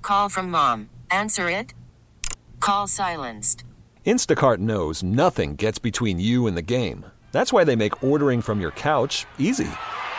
call from mom. Answer it. Call silenced. Instacart knows nothing gets between you and the game. That's why they make ordering from your couch easy.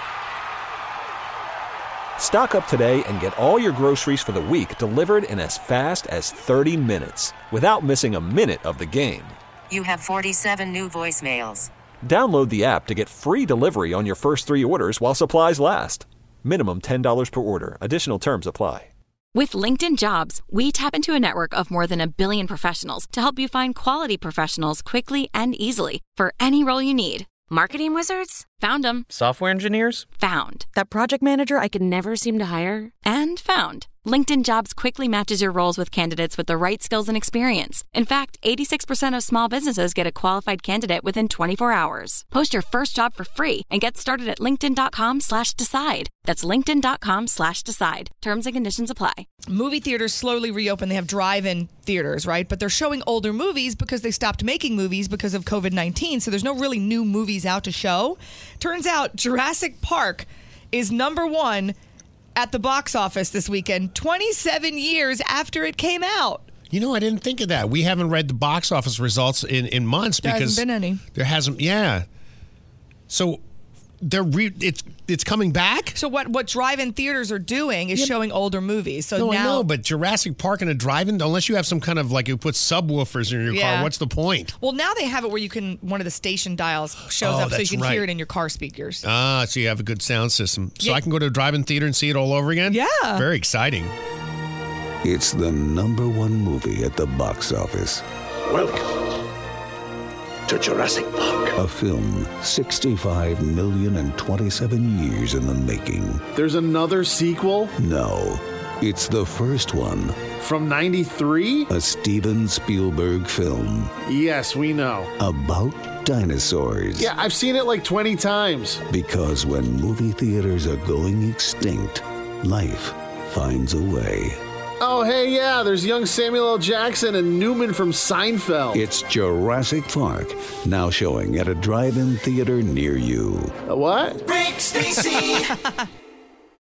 Stock up today and get all your groceries for the week delivered in as fast as 30 minutes without missing a minute of the game. You have 47 new voicemails. Download the app to get free delivery on your first 3 orders while supplies last. Minimum $10 per order. Additional terms apply. With LinkedIn Jobs, we tap into a network of more than 1 billion professionals to help you find quality professionals quickly and easily for any role you need. Marketing wizards? Found them. Software engineers? Found. That project manager I could never seem to hire? And found. LinkedIn Jobs quickly matches your roles with candidates with the right skills and experience. In fact, 86% of small businesses get a qualified candidate within 24 hours. Post your first job for free and get started at linkedin.com/decide. That's linkedin.com/decide. Terms and conditions apply. Movie theaters slowly reopen. They have drive-in theaters, right? But they're showing older movies because they stopped making movies because of COVID-19. So there's no really new movies out to show. Turns out Jurassic Park is number 1 at the box office this weekend, 27 years after it came out. You know, I didn't think of that. We haven't read the box office results in months because there hasn't been any. There hasn't, yeah. So it's coming back? So what drive-in theaters are doing is showing older movies. So no, now, I know, but Jurassic Park and a drive-in, unless you have some kind of like you put subwoofers in your car, what's the point? Well, now they have it where you can, one of the station dials shows up so you can hear it in your car speakers. Ah, so you have a good sound system. So Yeah. I can go to a drive-in theater and see it all over again? Yeah. Very exciting. It's the number 1 movie at the box office. Welcome to Jurassic Park. A film 65,027 years in the making. There's another sequel? No, it's the first one. From 93? A Steven Spielberg film. Yes, we know. About dinosaurs. Yeah, I've seen it like 20 times. Because when movie theaters are going extinct, life finds a way. Oh, hey, yeah, there's young Samuel L. Jackson and Newman from Seinfeld. It's Jurassic Park, now showing at a drive-in theater near you. What? Rick Stacy.